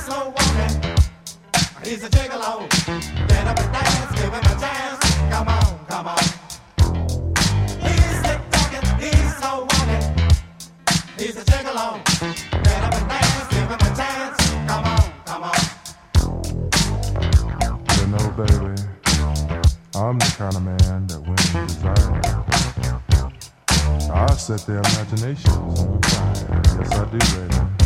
slow walking. He's a gigolo. Get up and dance, give him a chance. Come on, come on. He's slick talking, he's slow walking. He's a gigolo. Get up and dance, give him a chance. Come on, come on. You know, baby, I'm the kind of man that women desire. I set their imaginations on fire. Yes, I do, baby.